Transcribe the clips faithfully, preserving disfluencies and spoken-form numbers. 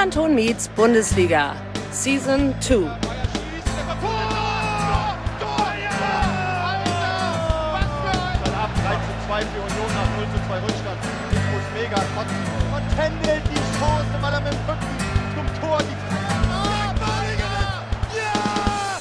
Millanton meets Bundesliga, Season zwei. drei zu zwei für Union nach null zu zwei Rückstand. Ich muss mega kotzen. Und händelt die Chance, weil er mit dem Rücken zum Tor die Ah, ja!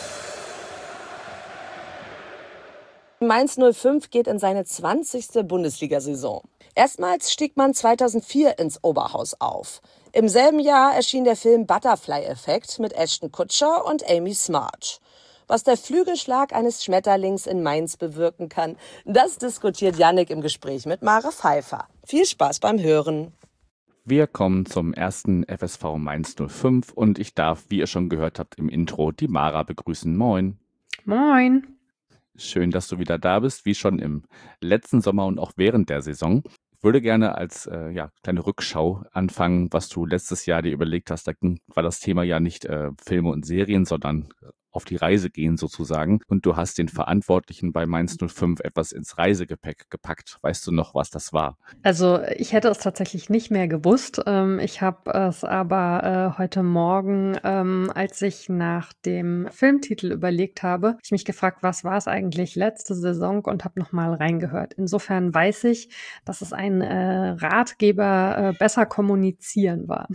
Mainz null fünf geht in seine zwanzigste Bundesliga-Saison. Erstmals stieg man zweitausendvier ins Oberhaus auf. Im selben Jahr erschien der Film Butterfly-Effekt mit Ashton Kutcher und Amy Smart. Was der Flügelschlag eines Schmetterlings in Mainz bewirken kann, das diskutiert Yannick im Gespräch mit Mara Pfeiffer. Viel Spaß beim Hören. Wir kommen zum ersten F S V Mainz null fünf und ich darf, wie ihr schon gehört habt im Intro, die Mara begrüßen. Moin. Moin. Schön, dass du wieder da bist, wie schon im letzten Sommer und auch während der Saison. Ich würde gerne als äh, ja, kleine Rückschau anfangen, was du letztes Jahr dir überlegt hast. Da war das Thema ja nicht äh, Filme und Serien, sondern auf die Reise gehen sozusagen. Und du hast den Verantwortlichen bei Mainz null fünf etwas ins Reisegepäck gepackt. Weißt du noch, was das war? Also ich hätte es tatsächlich nicht mehr gewusst. Ähm, ich habe es aber äh, heute Morgen, ähm, als ich nach dem Filmtitel überlegt habe, hab ich mich gefragt, was war es eigentlich letzte Saison und habe nochmal reingehört. Insofern weiß ich, dass es ein äh, Ratgeber äh, besser kommunizieren war.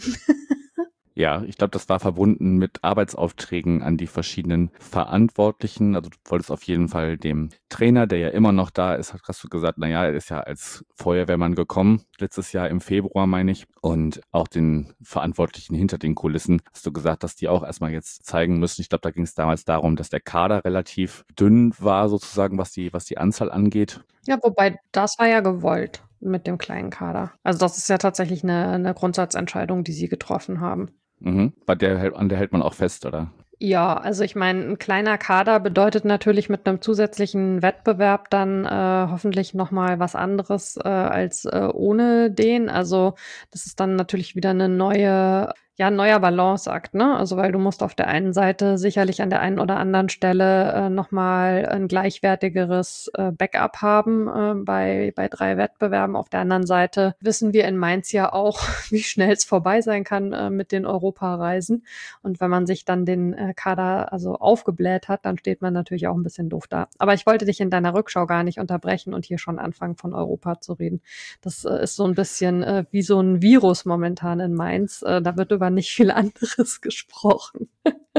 Ja, ich glaube, das war verbunden mit Arbeitsaufträgen an die verschiedenen Verantwortlichen. Also du wolltest auf jeden Fall dem Trainer, der ja immer noch da ist, hast du gesagt, naja, er ist ja als Feuerwehrmann gekommen, letztes Jahr im Februar, meine ich. Und auch den Verantwortlichen hinter den Kulissen hast du gesagt, dass die auch erstmal jetzt zeigen müssen. Ich glaube, da ging es damals darum, dass der Kader relativ dünn war, sozusagen, was die, was die Anzahl angeht. Ja, wobei, das war ja gewollt mit dem kleinen Kader. Also das ist ja tatsächlich eine, eine Grundsatzentscheidung, die sie getroffen haben. Mhm. Bei der, an der hält man auch fest, oder? Ja, also ich meine, ein kleiner Kader bedeutet natürlich mit einem zusätzlichen Wettbewerb dann äh, hoffentlich nochmal was anderes äh, als äh, ohne den. Also das ist dann natürlich wieder eine neue, ja, ein neuer Balanceakt, ne? Also weil du musst auf der einen Seite sicherlich an der einen oder anderen Stelle äh, nochmal ein gleichwertigeres äh, Backup haben äh, bei, bei drei Wettbewerben. Auf der anderen Seite wissen wir in Mainz ja auch, wie schnell es vorbei sein kann äh, mit den Europareisen. Und wenn man sich dann den äh, Kader also aufgebläht hat, dann steht man natürlich auch ein bisschen doof da. Aber ich wollte dich in deiner Rückschau gar nicht unterbrechen und hier schon anfangen, von Europa zu reden. Das äh, ist so ein bisschen äh, wie so ein Virus momentan in Mainz. Äh, da wird über nicht viel anderes gesprochen.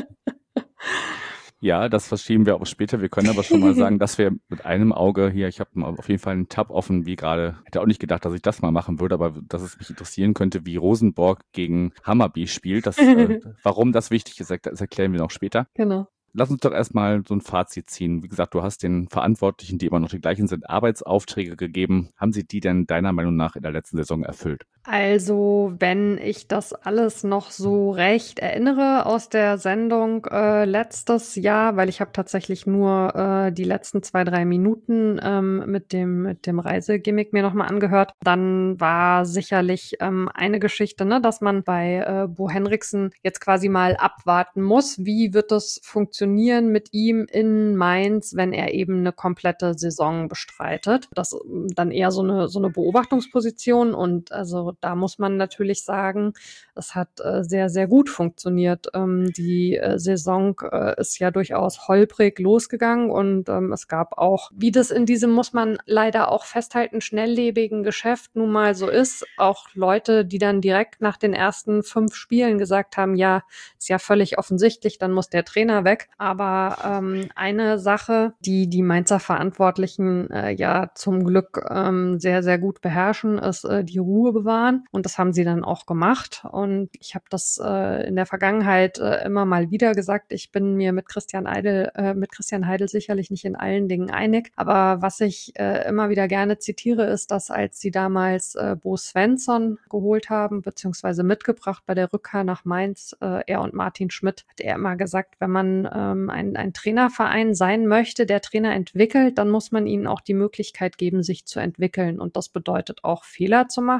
Ja, das verschieben wir auch später. Wir können aber schon mal sagen, dass wir mit einem Auge hier, ich habe auf jeden Fall einen Tab offen, wie gerade, hätte auch nicht gedacht, dass ich das mal machen würde, aber dass es mich interessieren könnte, wie Rosenborg gegen Hammarby spielt. Das, äh, warum das wichtig ist, das erklären wir noch später. Genau. Lass uns doch erstmal so ein Fazit ziehen. Wie gesagt, du hast den Verantwortlichen, die immer noch die gleichen sind, Arbeitsaufträge gegeben. Haben sie die denn deiner Meinung nach in der letzten Saison erfüllt? Also, wenn ich das alles noch so recht erinnere aus der Sendung äh, letztes Jahr, weil ich habe tatsächlich nur äh, die letzten zwei, drei Minuten ähm, mit dem mit dem Reisegimmick mir nochmal angehört, dann war sicherlich ähm, eine Geschichte, ne, dass man bei äh, Bo Henriksen jetzt quasi mal abwarten muss, wie wird es funktionieren mit ihm in Mainz, wenn er eben eine komplette Saison bestreitet. Das ähm, dann eher so eine so eine Beobachtungsposition und also da muss man natürlich sagen, es hat äh, sehr, sehr gut funktioniert. Ähm, die äh, Saison äh, ist ja durchaus holprig losgegangen und ähm, es gab auch, wie das in diesem, muss man leider auch festhalten, schnelllebigen Geschäft nun mal so ist, auch Leute, die dann direkt nach den ersten fünf Spielen gesagt haben, ja, ist ja völlig offensichtlich, dann muss der Trainer weg. Aber ähm, eine Sache, die die Mainzer Verantwortlichen äh, ja zum Glück ähm, sehr, sehr gut beherrschen, ist äh, die Ruhe bewahren. Und das haben sie dann auch gemacht. Und ich habe das äh, in der Vergangenheit äh, immer mal wieder gesagt. Ich bin mir mit Christian Heidel, äh, mit Christian Heidel sicherlich nicht in allen Dingen einig. Aber was ich äh, immer wieder gerne zitiere, ist, dass als sie damals äh, Bo Svensson geholt haben, beziehungsweise mitgebracht bei der Rückkehr nach Mainz, äh, er und Martin Schmidt, hat er immer gesagt, wenn man ähm, ein, ein Trainerverein sein möchte, der Trainer entwickelt, dann muss man ihnen auch die Möglichkeit geben, sich zu entwickeln. Und das bedeutet auch Fehler zu machen und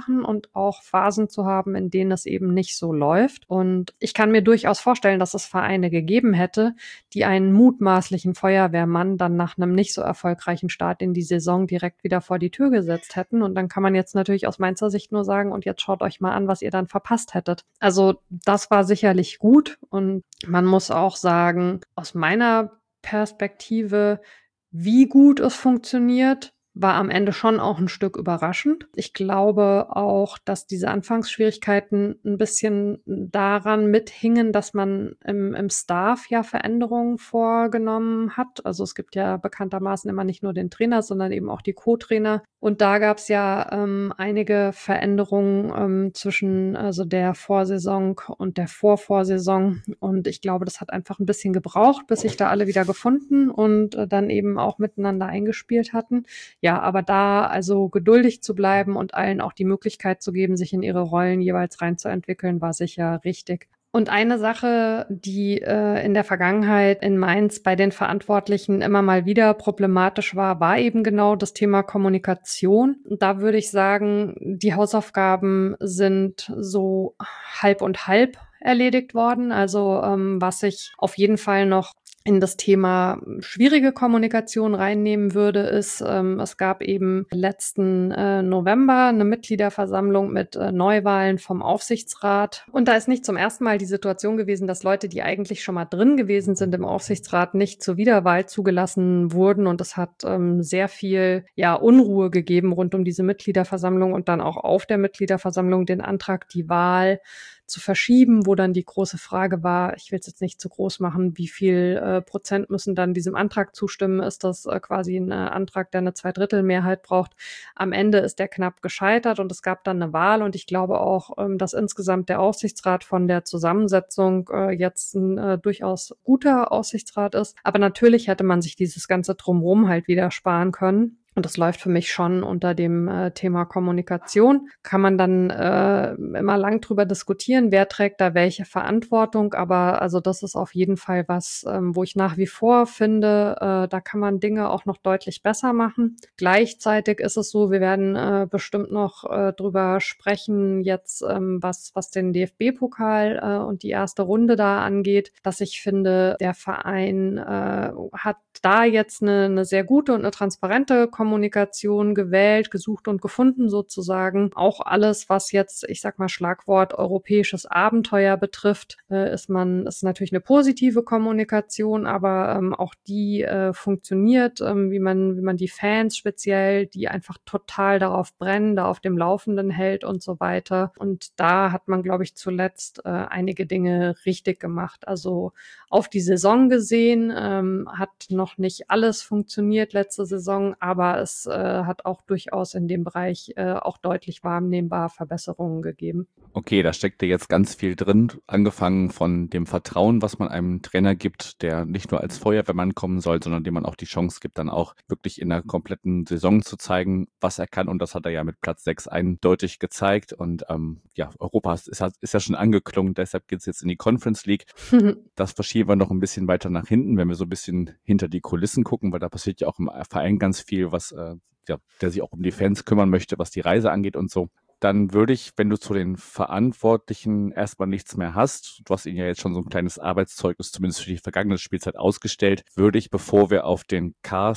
gut, auch Phasen zu haben, in denen es eben nicht so läuft. Und ich kann mir durchaus vorstellen, dass es Vereine gegeben hätte, die einen mutmaßlichen Feuerwehrmann dann nach einem nicht so erfolgreichen Start in die Saison direkt wieder vor die Tür gesetzt hätten. Und dann kann man jetzt natürlich aus Mainzer Sicht nur sagen, und jetzt schaut euch mal an, was ihr dann verpasst hättet. Also das war sicherlich gut. Und man muss auch sagen, aus meiner Perspektive, wie gut es funktioniert, war am Ende schon auch ein Stück überraschend. Ich glaube auch, dass diese Anfangsschwierigkeiten ein bisschen daran mithingen, dass man im, im Staff ja Veränderungen vorgenommen hat. Also es gibt ja bekanntermaßen immer nicht nur den Trainer, sondern eben auch die Co-Trainer. Und da gab es ja ähm, einige Veränderungen ähm, zwischen also der Vorsaison und der Vorvorsaison. Und ich glaube, das hat einfach ein bisschen gebraucht, bis sich da alle wieder gefunden und äh, dann eben auch miteinander eingespielt hatten. Ja, aber da also geduldig zu bleiben und allen auch die Möglichkeit zu geben, sich in ihre Rollen jeweils reinzuentwickeln, war sicher richtig. Und eine Sache, die äh, in der Vergangenheit in Mainz bei den Verantwortlichen immer mal wieder problematisch war, war eben genau das Thema Kommunikation. Und da würde ich sagen, die Hausaufgaben sind so halb und halb erledigt worden. Also ähm, was ich auf jeden Fall noch in das Thema schwierige Kommunikation reinnehmen würde, ist, ähm, es gab eben letzten äh, November eine Mitgliederversammlung mit äh, Neuwahlen vom Aufsichtsrat. Und da ist nicht zum ersten Mal die Situation gewesen, dass Leute, die eigentlich schon mal drin gewesen sind im Aufsichtsrat, nicht zur Wiederwahl zugelassen wurden. Und es hat ähm, sehr viel ja, Unruhe gegeben rund um diese Mitgliederversammlung und dann auch auf der Mitgliederversammlung den Antrag, die Wahl zu verschieben, wo dann die große Frage war, ich will es jetzt nicht zu groß machen, wie viel äh, Prozent müssen dann diesem Antrag zustimmen? Ist das äh, quasi ein äh, Antrag, der eine Zweidrittelmehrheit braucht? Am Ende ist der knapp gescheitert und es gab dann eine Wahl und ich glaube auch, ähm, dass insgesamt der Aufsichtsrat von der Zusammensetzung äh, jetzt ein äh, durchaus guter Aufsichtsrat ist. Aber natürlich hätte man sich dieses ganze Drumherum halt wieder sparen können. Und das läuft für mich schon unter dem äh, Thema Kommunikation. Kann man dann äh, immer lang drüber diskutieren, wer trägt da welche Verantwortung. Aber also das ist auf jeden Fall was, ähm, wo ich nach wie vor finde, äh, da kann man Dinge auch noch deutlich besser machen. Gleichzeitig ist es so, wir werden äh, bestimmt noch äh, drüber sprechen, jetzt ähm, was, was den D F B-Pokal äh, und die erste Runde da angeht, dass ich finde, der Verein äh, hat da jetzt eine, eine sehr gute und eine transparente Kommunikation gewählt, gesucht und gefunden sozusagen. Auch alles, was jetzt, ich sag mal, Schlagwort europäisches Abenteuer betrifft, äh, ist man, ist natürlich eine positive Kommunikation, aber ähm, auch die äh, funktioniert, ähm, wie man, wie man die Fans speziell, die einfach total darauf brennen, da auf dem Laufenden hält und so weiter. Und da hat man, glaube ich, zuletzt äh, einige Dinge richtig gemacht. Also auf die Saison gesehen ähm, hat noch nicht alles funktioniert letzte Saison, aber es äh, hat auch durchaus in dem Bereich äh, auch deutlich wahrnehmbar Verbesserungen gegeben. Okay, da steckt ja jetzt ganz viel drin, angefangen von dem Vertrauen, was man einem Trainer gibt, der nicht nur als Feuerwehrmann kommen soll, sondern dem man auch die Chance gibt, dann auch wirklich in der kompletten Saison zu zeigen, was er kann. Und das hat er ja mit Platz sechs eindeutig gezeigt. Und ähm, ja, Europa ist, ist ja schon angeklungen, deshalb geht es jetzt in die Conference League. Das verschieben wir noch ein bisschen weiter nach hinten, wenn wir so ein bisschen hinter die Kulissen gucken, weil da passiert ja auch im Verein ganz viel, was äh, ja, der sich auch um die Fans kümmern möchte, was die Reise angeht und so. Dann würde ich, wenn du zu den Verantwortlichen erstmal nichts mehr hast, du hast ihnen ja jetzt schon so ein kleines Arbeitszeugnis, zumindest für die vergangene Spielzeit ausgestellt, würde ich, bevor wir auf den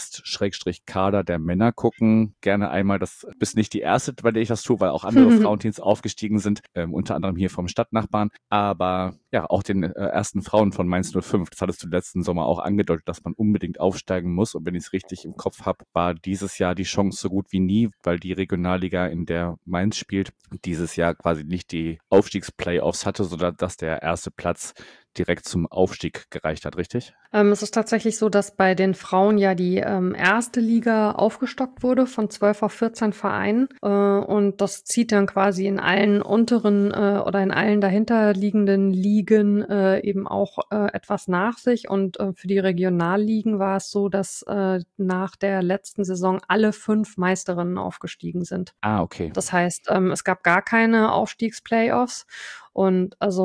Cast-Kader der Männer gucken, gerne einmal, das bist nicht die erste, bei der ich das tue, weil auch andere Frauenteams aufgestiegen sind, ähm, unter anderem hier vom Stadtnachbarn, aber ja, auch den äh, ersten Frauen von Mainz null fünf, das hattest du letzten Sommer auch angedeutet, dass man unbedingt aufsteigen muss, und wenn ich es richtig im Kopf habe, war dieses Jahr die Chance so gut wie nie, weil die Regionalliga, in der Mainz spielt, dieses Jahr quasi nicht die Aufstiegsplayoffs hatte, sondern dass der erste Platz direkt zum Aufstieg gereicht hat, richtig? Ähm, es ist tatsächlich so, dass bei den Frauen ja die ähm, erste Liga aufgestockt wurde von zwölf auf vierzehn Vereinen. Äh, und das zieht dann quasi in allen unteren äh, oder in allen dahinterliegenden Ligen äh, eben auch äh, etwas nach sich. Und äh, für die Regionalligen war es so, dass äh, nach der letzten Saison alle fünf Meisterinnen aufgestiegen sind. Ah, okay. Das heißt, ähm, es gab gar keine Aufstiegsplayoffs. Und also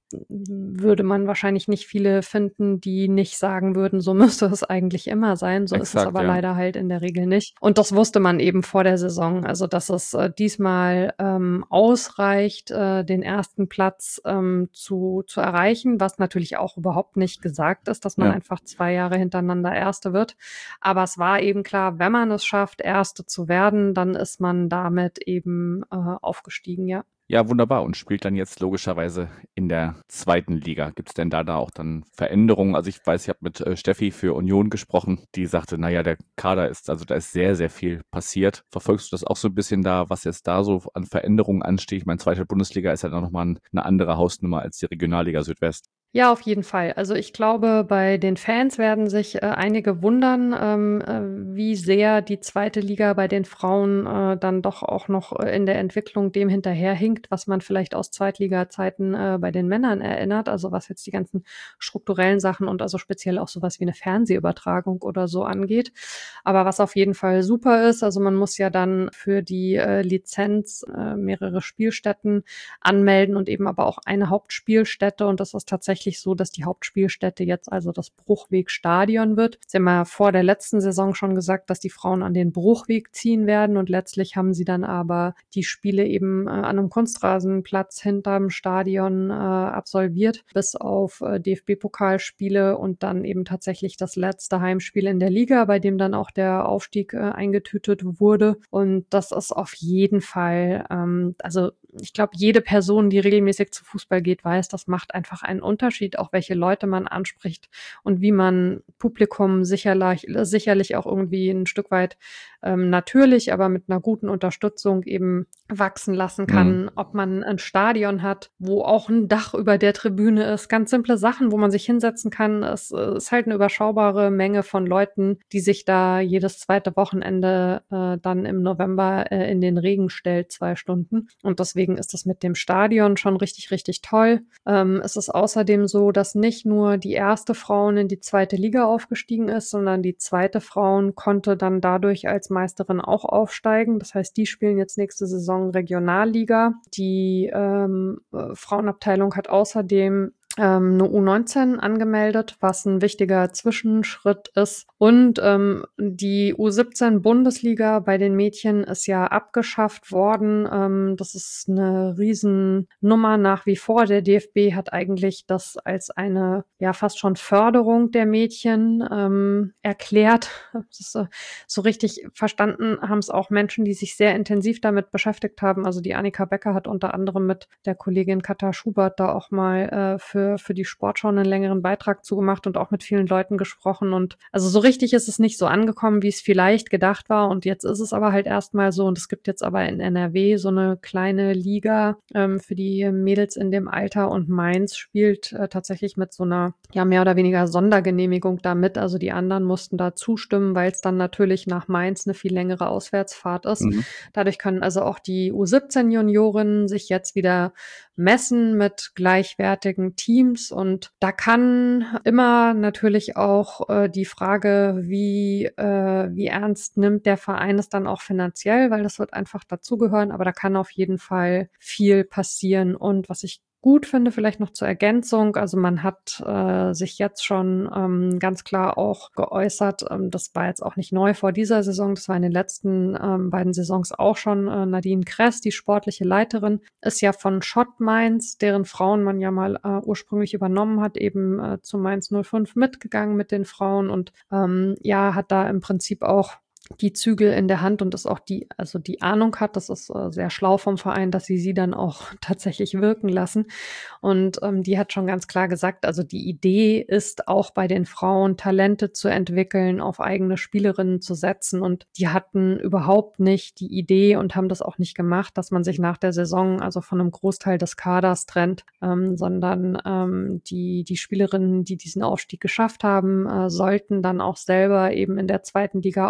würde man wahrscheinlich nicht viele finden, die nicht sagen würden, so müsste es eigentlich immer sein. So ist es Exakt, aber ja. leider halt in der Regel nicht. Und das wusste man eben vor der Saison. Also, dass es äh, diesmal ähm, ausreicht, äh, den ersten Platz ähm, zu, zu erreichen, was natürlich auch überhaupt nicht gesagt ist, dass man Ja. einfach zwei Jahre hintereinander Erste wird. Aber es war eben klar, wenn man es schafft, Erste zu werden, dann ist man damit eben äh, aufgestiegen, ja. Ja, wunderbar. Und spielt dann jetzt logischerweise in der zweiten Liga. Gibt es denn da, da auch dann Veränderungen? Also ich weiß, ich habe mit äh, Steffi für Union gesprochen, die sagte, naja, der Kader ist, also da ist sehr, sehr viel passiert. Verfolgst du das auch so ein bisschen da, was jetzt da so an Veränderungen ansteht? Ich meine, zweite Bundesliga ist ja dann nochmal eine andere Hausnummer als die Regionalliga Südwest. Ja, auf jeden Fall. Also ich glaube, bei den Fans werden sich äh, einige wundern, ähm, äh, wie sehr die zweite Liga bei den Frauen äh, dann doch auch noch äh, in der Entwicklung dem hinterherhinkt, was man vielleicht aus Zweitliga-Zeiten äh, bei den Männern erinnert. Also was jetzt die ganzen strukturellen Sachen und also speziell auch sowas wie eine Fernsehübertragung oder so angeht. Aber was auf jeden Fall super ist, also man muss ja dann für die äh, Lizenz äh, mehrere Spielstätten anmelden und eben aber auch eine Hauptspielstätte. Und das ist tatsächlich so, dass die Hauptspielstätte jetzt also das Bruchweg-Stadion wird. Sie haben ja vor der letzten Saison schon gesagt, dass die Frauen an den Bruchweg ziehen werden und letztlich haben sie dann aber die Spiele eben äh, an einem Kunstrasenplatz hinterm Stadion äh, absolviert, bis auf äh, D F B-Pokalspiele und dann eben tatsächlich das letzte Heimspiel in der Liga, bei dem dann auch der Aufstieg äh, eingetütet wurde. Und das ist auf jeden Fall, ähm, also ich glaube, jede Person, die regelmäßig zu Fußball geht, weiß, das macht einfach einen Unterschied, auch welche Leute man anspricht und wie man Publikum sicherlich, sicherlich auch irgendwie ein Stück weit ähm, natürlich, aber mit einer guten Unterstützung eben wachsen lassen kann. Mhm. Ob man ein Stadion hat, wo auch ein Dach über der Tribüne ist, ganz simple Sachen, wo man sich hinsetzen kann. Es äh, ist halt eine überschaubare Menge von Leuten, die sich da jedes zweite Wochenende äh, dann im November äh, in den Regen stellt, zwei Stunden. Und deswegen ist das mit dem Stadion schon richtig, richtig toll. Ähm, es ist außerdem so, dass nicht nur die erste Frauen in die zweite Liga aufgestiegen ist, sondern die zweite Frauen konnte dann dadurch als Meisterin auch aufsteigen. Das heißt, die spielen jetzt nächste Saison Regionalliga. Die ähm, äh, Frauenabteilung hat außerdem ähm, eine U neunzehn angemeldet, was ein wichtiger Zwischenschritt ist. Und ähm, die U siebzehn Bundesliga bei den Mädchen ist ja abgeschafft worden. Ähm, das ist eine Riesennummer nach wie vor. Der D F B hat eigentlich das als eine ja fast schon Förderung der Mädchen ähm, erklärt. Das ist so, so richtig verstanden haben es auch Menschen, die sich sehr intensiv damit beschäftigt haben. Also die Annika Becker hat unter anderem mit der Kollegin Katha Schubert da auch mal äh, für für die Sportschau einen längeren Beitrag zugemacht und auch mit vielen Leuten gesprochen. Und also so richtig ist es nicht so angekommen, wie es vielleicht gedacht war. Und jetzt ist es aber halt erstmal so. Und es gibt jetzt aber in N R W so eine kleine Liga ähm, für die Mädels in dem Alter. Und Mainz spielt äh, tatsächlich mit so einer, ja, mehr oder weniger Sondergenehmigung damit. Also die anderen mussten da zustimmen, weil es dann natürlich nach Mainz eine viel längere Auswärtsfahrt ist. Mhm. Dadurch können also auch die U siebzehn Juniorinnen sich jetzt wieder messen mit gleichwertigen Teams. Und da kann immer natürlich auch äh, die Frage, wie, äh, wie ernst nimmt der Verein es dann auch finanziell, weil das wird einfach dazugehören. Aber da kann auf jeden Fall viel passieren. Und was ich gut finde, vielleicht noch zur Ergänzung, also man hat äh, sich jetzt schon ähm, ganz klar auch geäußert, ähm, das war jetzt auch nicht neu vor dieser Saison, das war in den letzten ähm, beiden Saisons auch schon, äh, Nadine Kress, die sportliche Leiterin, ist ja von Schott Mainz, deren Frauen man ja mal äh, ursprünglich übernommen hat, eben äh, zu Mainz null fünf mitgegangen mit den Frauen und ähm, ja, hat da im Prinzip auch die Zügel in der Hand und das auch die, also die Ahnung hat, das ist äh, sehr schlau vom Verein, dass sie sie dann auch tatsächlich wirken lassen. Und ähm, die hat schon ganz klar gesagt, also die Idee ist auch bei den Frauen Talente zu entwickeln, auf eigene Spielerinnen zu setzen. Und die hatten überhaupt nicht die Idee und haben das auch nicht gemacht, dass man sich nach der Saison also von einem Großteil des Kaders trennt, ähm, sondern ähm, die, die Spielerinnen, die diesen Aufstieg geschafft haben, äh, sollten dann auch selber eben in der zweiten Liga auflaufen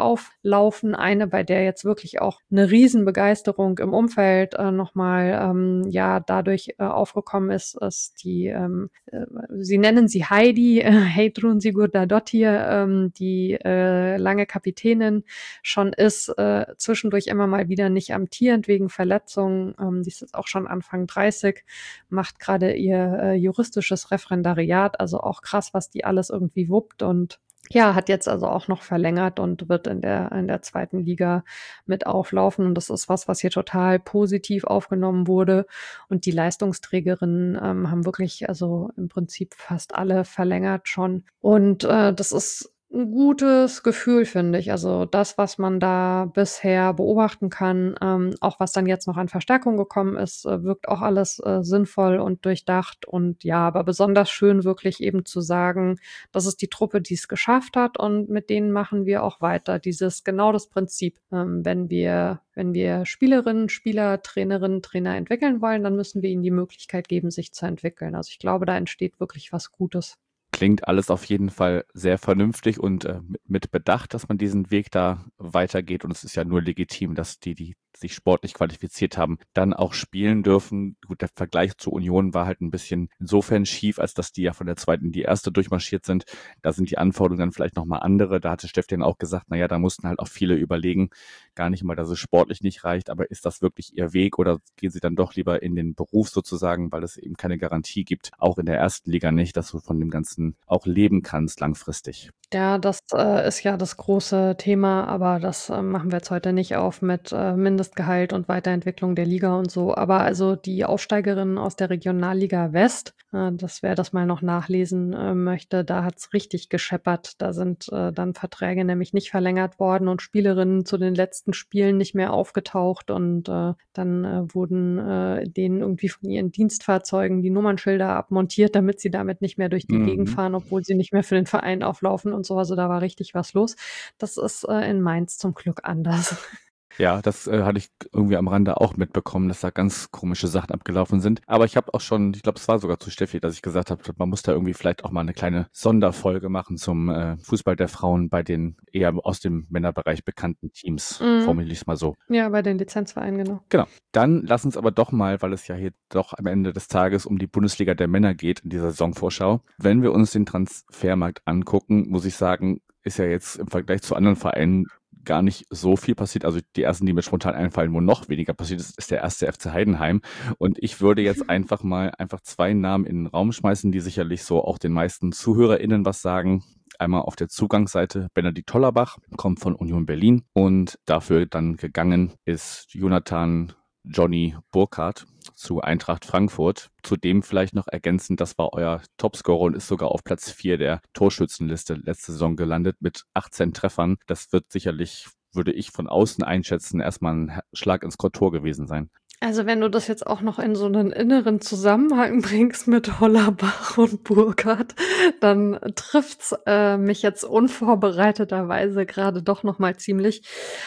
laufen. Eine, bei der jetzt wirklich auch eine Riesenbegeisterung im Umfeld äh, nochmal ähm, ja dadurch äh, aufgekommen ist, ist die, ähm, äh, sie nennen sie Heidi, äh, Heidrun Sigurdardottir, ähm, die äh, lange Kapitänin schon ist, äh, zwischendurch immer mal wieder nicht amtierend wegen Verletzungen. Ähm, die ist jetzt auch schon Anfang dreißig, macht gerade ihr äh, juristisches Referendariat, also auch krass, was die alles irgendwie wuppt und ja, hat jetzt also auch noch verlängert und wird in der in der zweiten Liga mit auflaufen. Und das ist was, was hier total positiv aufgenommen wurde. Und die Leistungsträgerinnen ähm, haben wirklich, also im Prinzip fast alle verlängert schon. Und äh, das ist ein gutes Gefühl, finde ich. Also das, was man da bisher beobachten kann, ähm, auch was dann jetzt noch an Verstärkung gekommen ist, äh, wirkt auch alles äh, sinnvoll und durchdacht. Und ja, aber besonders schön wirklich eben zu sagen, das ist die Truppe, die es geschafft hat und mit denen machen wir auch weiter. Dieses genau das Prinzip. Ähm, wenn wir, wenn wir Spielerinnen, Spieler, Trainerinnen, Trainer entwickeln wollen, dann müssen wir ihnen die Möglichkeit geben, sich zu entwickeln. Also ich glaube, da entsteht wirklich was Gutes. Klingt alles auf jeden Fall sehr vernünftig und äh, mit Bedacht, dass man diesen Weg da weitergeht. Und es ist ja nur legitim, dass die, die sich sportlich qualifiziert haben, dann auch spielen dürfen. Gut, der Vergleich zur Union war halt ein bisschen insofern schief, als dass die ja von der zweiten in die erste durchmarschiert sind. Da sind die Anforderungen dann vielleicht nochmal andere. Da hatte Stefan auch gesagt, naja, da mussten halt auch viele überlegen, gar nicht mal, dass es sportlich nicht reicht, aber ist das wirklich ihr Weg oder gehen sie dann doch lieber in den Beruf sozusagen, weil es eben keine Garantie gibt, auch in der ersten Liga nicht, dass du von dem Ganzen auch leben kannst langfristig. Ja, das äh, ist ja das große Thema, aber das äh, machen wir jetzt heute nicht auf mit äh, Mindestgehalt und Weiterentwicklung der Liga und so. Aber also die Aufsteigerinnen aus der Regionalliga West, äh, das wer das mal noch nachlesen äh, möchte, da hat's richtig gescheppert. Da sind äh, dann Verträge nämlich nicht verlängert worden und Spielerinnen zu den letzten Spielen nicht mehr aufgetaucht und äh, dann äh, wurden äh, denen irgendwie von ihren Dienstfahrzeugen die Nummernschilder abmontiert, damit sie damit nicht mehr durch die Gegend Mhm. fahren, obwohl sie nicht mehr für den Verein auflaufen und so. Also da war richtig was los. Das ist äh, in Mainz zum Glück anders. Ja, das äh, hatte ich irgendwie am Rande auch mitbekommen, dass da ganz komische Sachen abgelaufen sind. Aber ich habe auch schon, ich glaube, es war sogar zu Steffi, dass ich gesagt habe, man muss da irgendwie vielleicht auch mal eine kleine Sonderfolge machen zum äh, Fußball der Frauen bei den eher aus dem Männerbereich bekannten Teams. Mhm. Formuliere ich es mal so. Ja, bei den Lizenzvereinen, genau. Genau. Dann lass uns aber doch mal, weil es ja hier doch am Ende des Tages um die Bundesliga der Männer geht in dieser Saisonvorschau. Wenn wir uns den Transfermarkt angucken, muss ich sagen, ist ja jetzt im Vergleich zu anderen Vereinen gar nicht so viel passiert. Also die ersten, die mir spontan einfallen, wo noch weniger passiert ist, ist der erste F C Heidenheim. Und ich würde jetzt einfach mal einfach zwei Namen in den Raum schmeißen, die sicherlich so auch den meisten ZuhörerInnen was sagen. Einmal auf der Zugangsseite Benedikt Tollerbach, kommt von Union Berlin und dafür dann gegangen ist Jonathan Johnny Burkhardt zu Eintracht Frankfurt. Zudem vielleicht noch ergänzend, das war euer Topscorer und ist sogar auf Platz vier der Torschützenliste letzte Saison gelandet mit achtzehn Treffern. Das wird sicherlich, würde ich von außen einschätzen, erstmal ein Schlag ins Tor gewesen sein. Also wenn du das jetzt auch noch in so einen inneren Zusammenhang bringst mit Hollerbach und Burkhardt, dann trifft's äh, mich jetzt unvorbereiteterweise gerade doch noch mal ziemlich.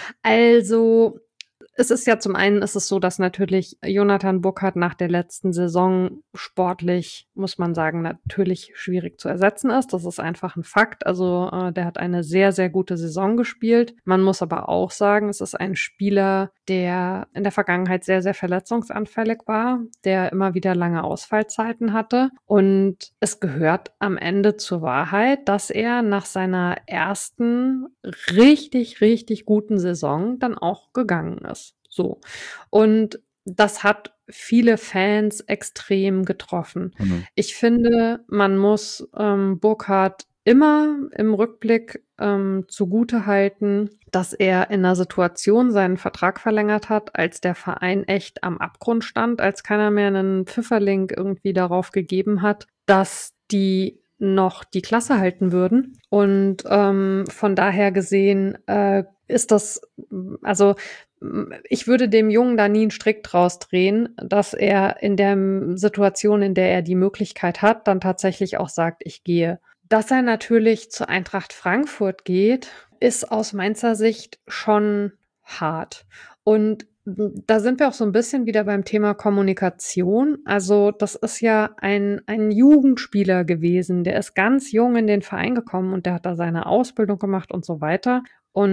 Also es ist ja zum einen ist es so, dass natürlich Jonathan Burkhardt nach der letzten Saison sportlich, muss man sagen, natürlich schwierig zu ersetzen ist. Das ist einfach ein Fakt. Also äh, der hat eine sehr, sehr gute Saison gespielt. Man muss aber auch sagen, es ist ein Spieler, der in der Vergangenheit sehr, sehr verletzungsanfällig war, der immer wieder lange Ausfallzeiten hatte. Und es gehört am Ende zur Wahrheit, dass er nach seiner ersten richtig, richtig guten Saison dann auch gegangen ist. So. Und das hat viele Fans extrem getroffen. Mhm. Ich finde, man muss ähm, Burkhardt immer im Rückblick ähm, zugute halten, dass er in einer Situation seinen Vertrag verlängert hat, als der Verein echt am Abgrund stand, als keiner mehr einen Pfifferling irgendwie darauf gegeben hat, dass die noch die Klasse halten würden. Und ähm, von daher gesehen äh, ist das, also ich würde dem Jungen da nie einen Strick draus drehen, dass er in der Situation, in der er die Möglichkeit hat, dann tatsächlich auch sagt, ich gehe. Dass er natürlich zur Eintracht Frankfurt geht, ist aus Mainzer Sicht schon hart. Und da sind wir auch so ein bisschen wieder beim Thema Kommunikation. Also das ist ja ein, ein Jugendspieler gewesen, der ist ganz jung in den Verein gekommen und der hat da seine Ausbildung gemacht und so weiter. Und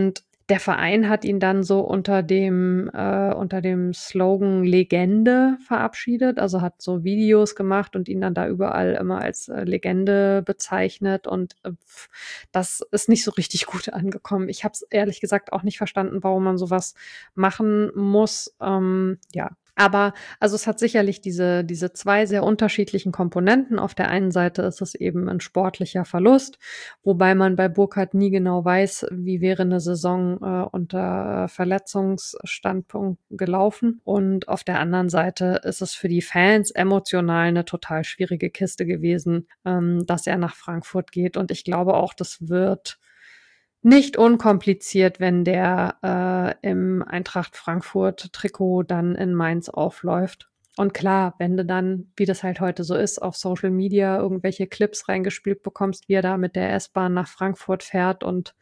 der Verein hat ihn dann so unter dem äh, unter dem Slogan Legende verabschiedet, also hat so Videos gemacht und ihn dann da überall immer als äh, Legende bezeichnet und äh, pf, das ist nicht so richtig gut angekommen. Ich habe es ehrlich gesagt auch nicht verstanden, warum man sowas machen muss. Ähm, ja, aber also es hat sicherlich diese diese zwei sehr unterschiedlichen Komponenten. Auf der einen Seite ist es eben ein sportlicher Verlust, wobei man bei Burkhardt nie genau weiß, wie wäre eine Saison äh, unter Verletzungsstandpunkt gelaufen. Und auf der anderen Seite ist es für die Fans emotional eine total schwierige Kiste gewesen, ähm, dass er nach Frankfurt geht. Und ich glaube auch, das wird nicht unkompliziert, wenn der äh, im Eintracht Frankfurt-Trikot dann in Mainz aufläuft. Und klar, wenn du dann, wie das halt heute so ist, auf Social Media irgendwelche Clips reingespielt bekommst, wie er da mit der S-Bahn nach Frankfurt fährt und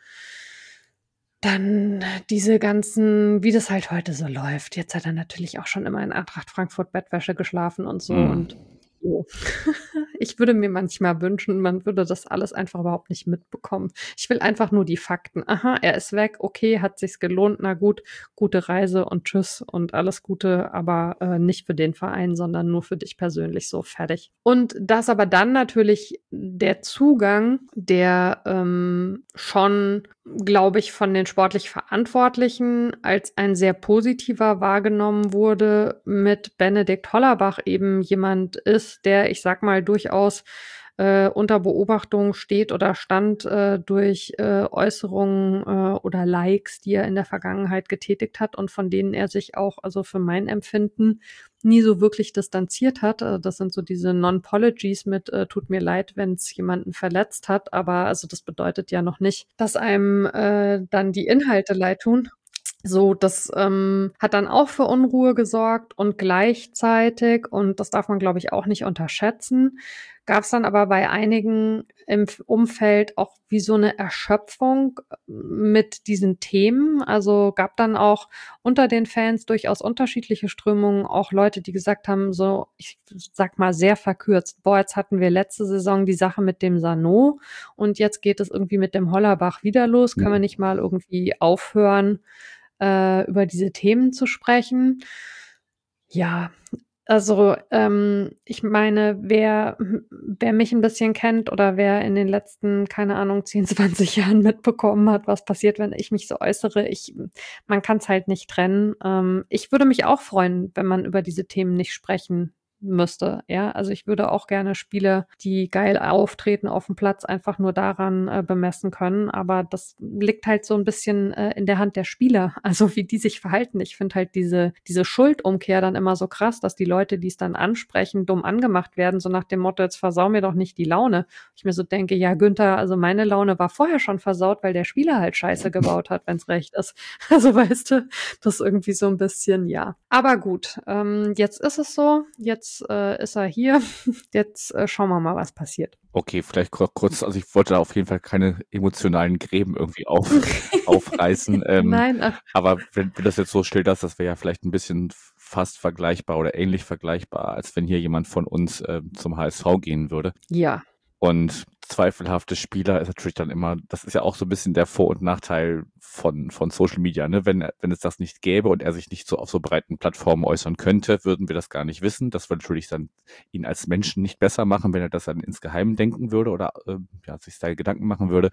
dann diese ganzen, wie das halt heute so läuft. Jetzt hat er natürlich auch schon immer in Eintracht Frankfurt Bettwäsche geschlafen und so Mhm. und so. Ich würde mir manchmal wünschen, man würde das alles einfach überhaupt nicht mitbekommen. Ich will einfach nur die Fakten. Aha, er ist weg, okay, hat sich's gelohnt, na gut, gute Reise und tschüss und alles Gute, aber äh, nicht für den Verein, sondern nur für dich persönlich, so fertig. Und dass aber dann natürlich der Zugang, der ähm, schon, glaube ich, von den sportlich Verantwortlichen als ein sehr positiver wahrgenommen wurde, mit Benedikt Hollerbach eben jemand ist, der, ich sag mal, durchaus äh, unter Beobachtung steht oder stand äh, durch äh, Äußerungen äh, oder Likes, die er in der Vergangenheit getätigt hat und von denen er sich auch, also für mein Empfinden, nie so wirklich distanziert hat. Äh, Das sind so diese Non-Pologies mit äh, tut mir leid, wenn es jemanden verletzt hat, aber also das bedeutet ja noch nicht, dass einem äh, dann die Inhalte leid tun. So, das ähm, hat dann auch für Unruhe gesorgt und gleichzeitig, und das darf man, glaube ich, auch nicht unterschätzen, gab es dann aber bei einigen im F- Umfeld auch wie so eine Erschöpfung mit diesen Themen. Also gab dann auch unter den Fans durchaus unterschiedliche Strömungen, auch Leute, die gesagt haben, so, ich sag mal sehr verkürzt, boah, jetzt hatten wir letzte Saison die Sache mit dem Sanot und jetzt geht es irgendwie mit dem Hollerbach wieder los. Können wir nicht mal irgendwie aufhören, äh, über diese Themen zu sprechen? Ja, also ähm, ich meine, wer, wer mich ein bisschen kennt oder wer in den letzten, keine Ahnung, zehn, zwanzig Jahren mitbekommen hat, was passiert, wenn ich mich so äußere, ich, man kann es halt nicht trennen. Ähm, ich würde mich auch freuen, wenn man über diese Themen nicht sprechen müsste. Ja, also ich würde auch gerne Spieler, die geil auftreten auf dem Platz, einfach nur daran äh, bemessen können. Aber das liegt halt so ein bisschen äh, in der Hand der Spieler, also wie die sich verhalten. Ich finde halt diese, diese Schuldumkehr dann immer so krass, dass die Leute, die es dann ansprechen, dumm angemacht werden, so nach dem Motto, jetzt versau mir doch nicht die Laune. Ich mir so denke, ja, Günther, also meine Laune war vorher schon versaut, weil der Spieler halt Scheiße gebaut hat, wenn es recht ist. Also weißt du, das ist irgendwie so ein bisschen, ja. Aber gut, ähm, jetzt ist es so, jetzt äh, ist er hier, jetzt äh, schauen wir mal, was passiert. Okay, vielleicht kur kurz, also ich wollte da auf jeden Fall keine emotionalen Gräben irgendwie auf aufreißen. Ähm, Nein, ach, aber wenn wenn das jetzt so schilderst, das wäre ja vielleicht ein bisschen f fast vergleichbar oder ähnlich vergleichbar, als wenn hier jemand von uns, ähm, zum H S V gehen würde. ja. Und zweifelhafte Spieler ist natürlich dann immer, das ist ja auch so ein bisschen der Vor- und Nachteil von, von Social Media, ne? Wenn, er- wenn es das nicht gäbe und er sich nicht so auf so breiten Plattformen äußern könnte, würden wir das gar nicht wissen. Das würde natürlich dann ihn als Menschen nicht besser machen, wenn er das dann insgeheim denken würde oder äh, ja, sich da Gedanken machen würde.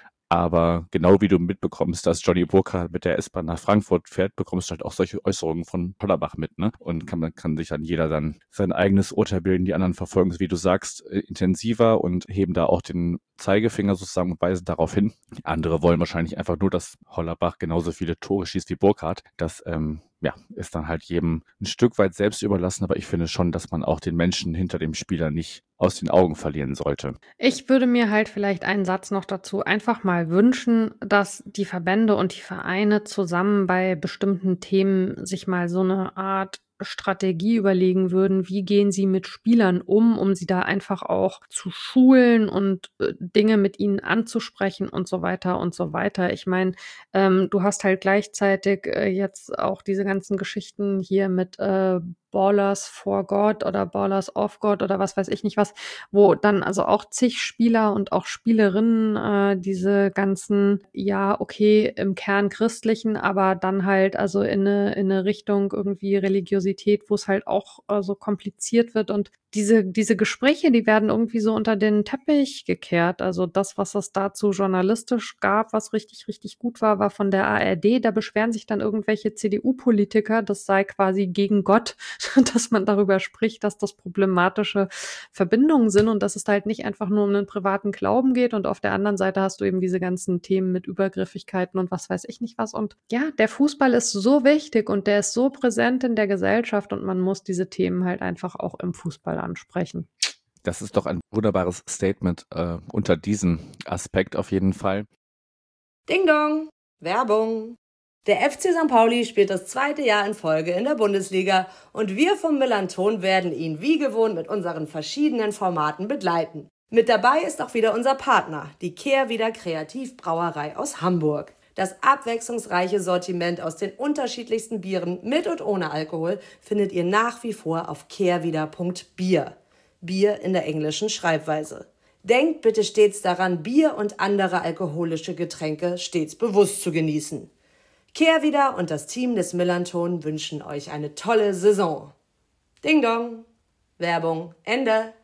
Aber genau wie du mitbekommst, dass Johnny Burkhardt mit der S-Bahn nach Frankfurt fährt, bekommst du halt auch solche Äußerungen von Hollerbach mit, ne? Und kann, man kann sich dann jeder dann sein eigenes Urteil bilden. Die anderen verfolgen es, wie du sagst, äh, intensiver und heben da auch den Zeigefinger sozusagen und weisen darauf hin. Andere wollen wahrscheinlich einfach nur, dass Hollerbach genauso viele Tore schießt wie Burkhardt. Das ähm, ja, ist dann halt jedem ein Stück weit selbst überlassen, aber ich finde schon, dass man auch den Menschen hinter dem Spieler nicht aus den Augen verlieren sollte. Ich würde mir halt vielleicht einen Satz noch dazu einfach mal wünschen, dass die Verbände und die Vereine zusammen bei bestimmten Themen sich mal so eine Art Strategie überlegen würden, wie gehen sie mit Spielern um, um sie da einfach auch zu schulen und äh, Dinge mit ihnen anzusprechen und so weiter und so weiter. Ich meine, ähm, du hast halt gleichzeitig äh, jetzt auch diese ganzen Geschichten hier mit äh, Ballers for God oder Ballers of God oder was weiß ich nicht was, wo dann also auch zig Spieler und auch Spielerinnen äh, diese ganzen, ja, okay, im Kern christlichen, aber dann halt also in eine, in eine Richtung irgendwie Religiosität, wo es halt auch äh, so kompliziert wird und diese, diese Gespräche, die werden irgendwie so unter den Teppich gekehrt. Also das, was es dazu journalistisch gab, was richtig, richtig gut war, war von der A R D. Da beschweren sich dann irgendwelche C D U-Politiker, das sei quasi gegen Gott, dass man darüber spricht, dass das problematische Verbindungen sind und dass es halt nicht einfach nur um einen privaten Glauben geht. Und auf der anderen Seite hast du eben diese ganzen Themen mit Übergriffigkeiten und was weiß ich nicht was. Und ja, der Fußball ist so wichtig und der ist so präsent in der Gesellschaft und man muss diese Themen halt einfach auch im Fußball ansprechen. Das ist doch ein wunderbares Statement äh, unter diesem Aspekt auf jeden Fall. Ding Dong, Werbung. Der F C Sankt Pauli spielt das zweite Jahr in Folge in der Bundesliga und wir vom Millanton werden ihn wie gewohnt mit unseren verschiedenen Formaten begleiten. Mit dabei ist auch wieder unser Partner, die Kehrwieder Kreativbrauerei aus Hamburg. Das abwechslungsreiche Sortiment aus den unterschiedlichsten Bieren mit und ohne Alkohol findet ihr nach wie vor auf kehrwieder punkt bier. Bier in der englischen Schreibweise. Denkt bitte stets daran, Bier und andere alkoholische Getränke stets bewusst zu genießen. Kehrwieder und das Team des Millanton wünschen euch eine tolle Saison. Ding Dong. Werbung Ende.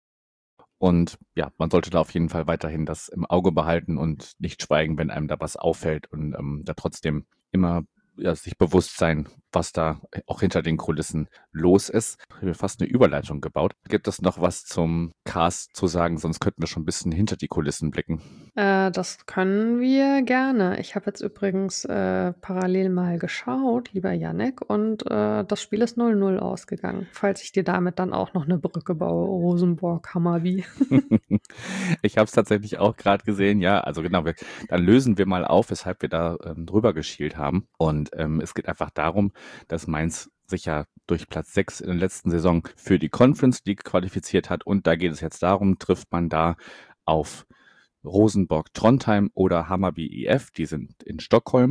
Und ja, man sollte da auf jeden Fall weiterhin das im Auge behalten und nicht schweigen, wenn einem da was auffällt und ähm, da trotzdem immer ja, sich bewusst sein, was da auch hinter den Kulissen los ist. Ich habe fast eine Überleitung gebaut. Gibt es noch was zum Cast zu sagen? Sonst könnten wir schon ein bisschen hinter die Kulissen blicken. Äh, das können wir gerne. Ich habe jetzt übrigens äh, parallel mal geschaut, lieber Jannik, und äh, das Spiel ist null null ausgegangen, falls ich dir damit dann auch noch eine Brücke baue. Rosenborg, Hammerby. Ich habe es tatsächlich auch gerade gesehen. Ja, also genau, wir, dann lösen wir mal auf, weshalb wir da ähm, drüber geschielt haben. Und ähm, es geht einfach darum, dass Mainz sich ja durch Platz sechs in der letzten Saison für die Conference League qualifiziert hat. Und da geht es jetzt darum, trifft man da auf Rosenborg Trondheim oder Hammarby I F, die sind in Stockholm.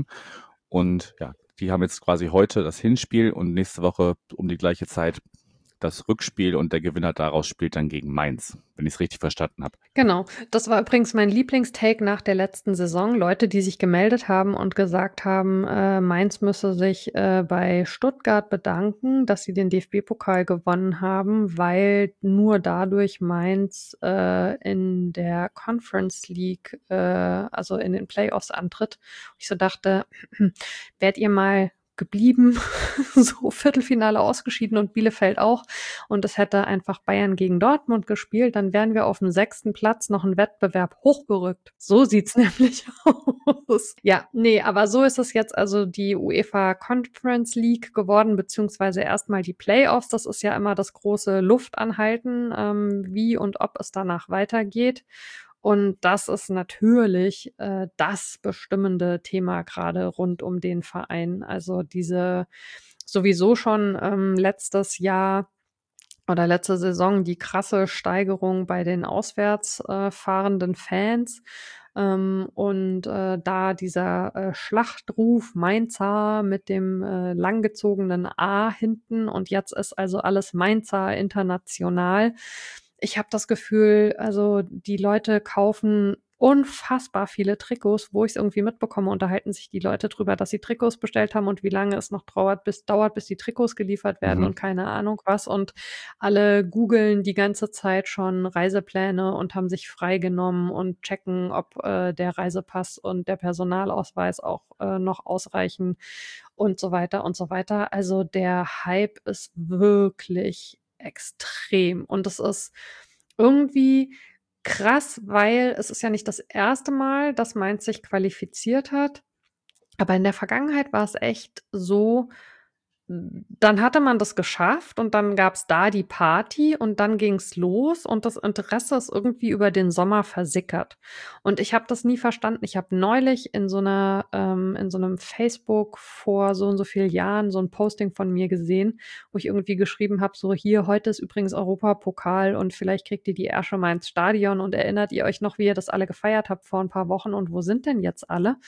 Und ja, die haben jetzt quasi heute das Hinspiel und nächste Woche um die gleiche Zeit das Rückspiel und der Gewinner daraus spielt dann gegen Mainz, wenn ich es richtig verstanden habe. Genau, das war übrigens mein Lieblingstake nach der letzten Saison. Leute, die sich gemeldet haben und gesagt haben, äh, Mainz müsse sich äh, bei Stuttgart bedanken, dass sie den D F B-Pokal gewonnen haben, weil nur dadurch Mainz äh, in der Conference League, äh, also in den Playoffs antritt. Ich so dachte, wärt ihr mal geblieben, so Viertelfinale ausgeschieden und Bielefeld auch. Und es hätte einfach Bayern gegen Dortmund gespielt, dann wären wir auf dem sechsten Platz noch einen Wettbewerb hochgerückt. So sieht's nämlich aus. Ja, nee, aber so ist es jetzt also die UEFA Conference League geworden, beziehungsweise erstmal die Playoffs. Das ist ja immer das große Luftanhalten, ähm, wie und ob es danach weitergeht. Und das ist natürlich äh, das bestimmende Thema gerade rund um den Verein. Also diese sowieso schon ähm, letztes Jahr oder letzte Saison die krasse Steigerung bei den auswärts äh, fahrenden Fans. Ähm, und äh, da dieser äh, Schlachtruf Mainzer mit dem äh, langgezogenen A hinten und jetzt ist also alles Mainzer international. Ich habe das Gefühl, also die Leute kaufen unfassbar viele Trikots, wo ich es irgendwie mitbekomme, unterhalten sich die Leute drüber, dass sie Trikots bestellt haben und wie lange es noch dauert, bis, dauert, bis die Trikots geliefert werden Mhm. und keine Ahnung was. Und alle googeln die ganze Zeit schon Reisepläne und haben sich freigenommen und checken, ob äh, der Reisepass und der Personalausweis auch äh, noch ausreichen und so weiter und so weiter. Also der Hype ist wirklich extrem. Und es ist irgendwie krass, weil es ist ja nicht das erste Mal, dass Mainz sich qualifiziert hat. Aber in der Vergangenheit war es echt so, dann hatte man das geschafft und dann gab's da die Party und dann ging's los und das Interesse ist irgendwie über den Sommer versickert. Und ich habe das nie verstanden. Ich habe neulich in so einer ähm, in so einem Facebook vor so und so vielen Jahren so ein Posting von mir gesehen, wo ich irgendwie geschrieben habe, so hier, heute ist übrigens Europapokal und vielleicht kriegt ihr die Ärsche mal ins Stadion und erinnert ihr euch noch, wie ihr das alle gefeiert habt vor ein paar Wochen und wo sind denn jetzt alle?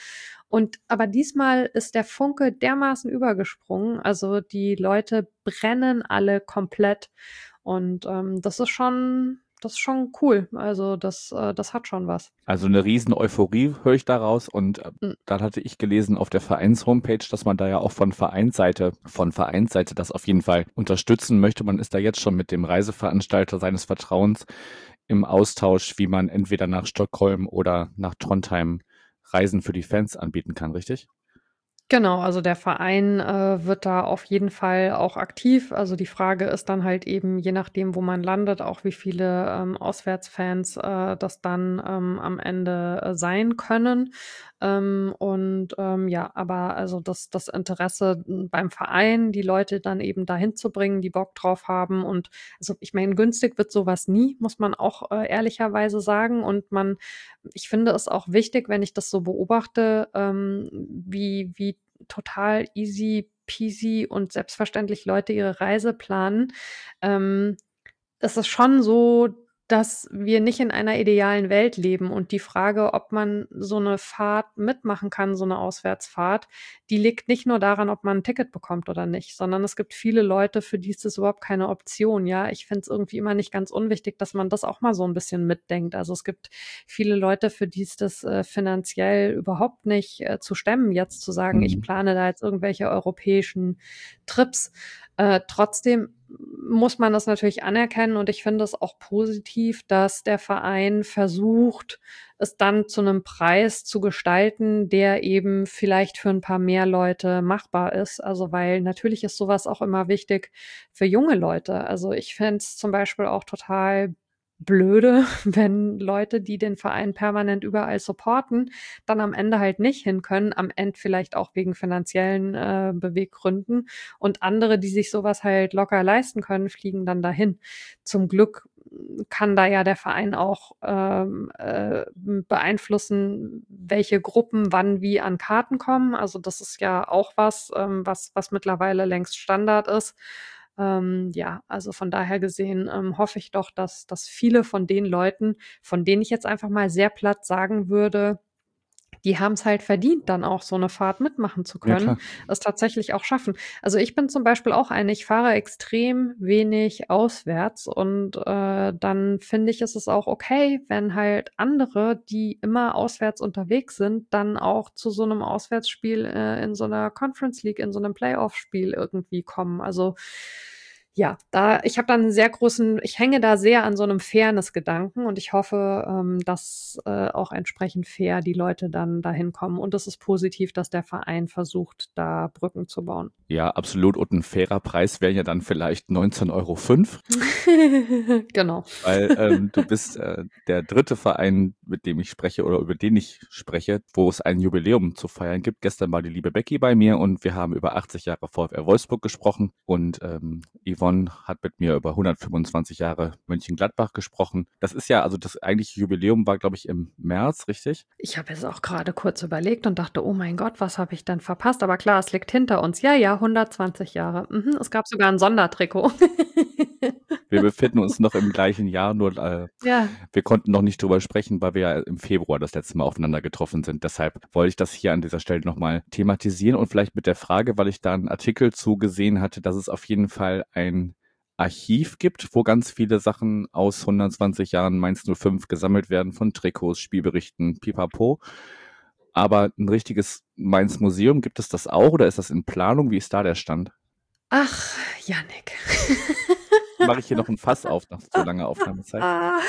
Und aber diesmal ist der Funke dermaßen übergesprungen. Also die Leute brennen alle komplett. Und ähm, das ist schon, das ist schon cool. Also das, äh, das hat schon was. Also eine riesen Euphorie höre ich daraus und äh, Mm. dann hatte ich gelesen auf der Vereins-Homepage, dass man da ja auch von Vereinsseite, von Vereinsseite das auf jeden Fall unterstützen möchte. Man ist da jetzt schon mit dem Reiseveranstalter seines Vertrauens im Austausch, wie man entweder nach Stockholm oder nach Trondheim Reisen für die Fans anbieten kann, richtig? Genau, also der Verein äh, wird da auf jeden Fall auch aktiv. Also die Frage ist dann halt eben, je nachdem, wo man landet, auch wie viele ähm, Auswärtsfans äh, das dann ähm, am Ende äh, sein können. Ähm, und ähm, ja, aber also das, das Interesse m, beim Verein, die Leute dann eben dahin zu bringen, die Bock drauf haben. Und also ich meine, günstig wird sowas nie, muss man auch äh, ehrlicherweise sagen. Und man ich finde es auch wichtig, wenn ich das so beobachte, ähm, wie, wie total easy peasy und selbstverständlich Leute ihre Reise planen. Ähm, Es ist schon so, dass wir nicht in einer idealen Welt leben und die Frage, ob man so eine Fahrt mitmachen kann, so eine Auswärtsfahrt, die liegt nicht nur daran, ob man ein Ticket bekommt oder nicht, sondern es gibt viele Leute, für die ist das überhaupt keine Option, ja. Ich finde es irgendwie immer nicht ganz unwichtig, dass man das auch mal so ein bisschen mitdenkt. Also, es gibt viele Leute, für die ist das, äh, finanziell überhaupt nicht, äh, zu stemmen, jetzt zu sagen: „Ich Mhm. plane da jetzt irgendwelche europäischen Trips.“ Äh, trotzdem muss man das natürlich anerkennen und ich finde es auch positiv, dass der Verein versucht, es dann zu einem Preis zu gestalten, der eben vielleicht für ein paar mehr Leute machbar ist. Also, weil natürlich ist sowas auch immer wichtig für junge Leute. Also, ich fände es zum Beispiel auch total blöde, wenn Leute, die den Verein permanent überall supporten, dann am Ende halt nicht hin können, am Ende vielleicht auch wegen finanziellen, äh, Beweggründen und andere, die sich sowas halt locker leisten können, fliegen dann dahin. Zum Glück kann da ja der Verein auch ähm, äh, beeinflussen, welche Gruppen wann wie an Karten kommen. Also das ist ja auch was, ähm, was, was mittlerweile längst Standard ist. Ähm, ja, also von daher gesehen ähm, hoffe ich doch, dass, dass viele von den Leuten, von denen ich jetzt einfach mal sehr platt sagen würde, die haben es halt verdient, dann auch so eine Fahrt mitmachen zu Ja, können, klar. es tatsächlich auch schaffen. Also, ich bin zum Beispiel auch eine, ich fahre extrem wenig auswärts und, äh, dann finde ich, ist es auch okay, wenn halt andere, die immer auswärts unterwegs sind, dann auch zu so einem Auswärtsspiel, äh, in so einer Conference League, in so einem Playoff-Spiel irgendwie kommen. Also, ja, da ich habe da 'n sehr großen ich hänge da sehr an so einem Fairness-Gedanken und ich hoffe, ähm, dass, äh, auch entsprechend fair die Leute dann dahin kommen. Und es ist positiv, dass der Verein versucht, da Brücken zu bauen. Ja, absolut. Und ein fairer Preis wäre ja dann vielleicht neunzehn Euro fünf. Genau. Weil ähm, du bist äh, der dritte Verein, mit dem ich spreche oder über den ich spreche, wo es ein Jubiläum zu feiern gibt. Gestern war die liebe Becky bei mir und wir haben über achtzig Jahre VfR Wolfsburg gesprochen und ähm, Yvonne hat mit mir über hundertfünfundzwanzig Jahre Mönchengladbach gesprochen. Das ist ja, also das eigentliche Jubiläum war, glaube ich, im März, richtig? Ich habe jetzt auch gerade kurz überlegt und dachte: „Oh mein Gott, was habe ich denn verpasst?“ Aber klar, es liegt hinter uns. Ja, ja, hundertzwanzig Jahre. Mhm, es gab sogar ein Sondertrikot. Wir befinden uns noch im gleichen Jahr, nur äh, Ja. wir konnten noch nicht drüber sprechen, weil wir ja im Februar das letzte Mal aufeinander getroffen sind. Deshalb wollte ich das hier an dieser Stelle nochmal thematisieren und vielleicht mit der Frage, weil ich da einen Artikel zugesehen hatte, dass es auf jeden Fall ein Archiv gibt, wo ganz viele Sachen aus hundertzwanzig Jahren Mainz null fünf gesammelt werden, von Trikots, Spielberichten, pipapo. Aber ein richtiges Mainz-Museum, gibt es das auch oder ist das in Planung? Wie ist da der Stand? Ach, Jannik. Mache ich hier noch ein Fass auf nach so langer Aufnahmezeit? Ah,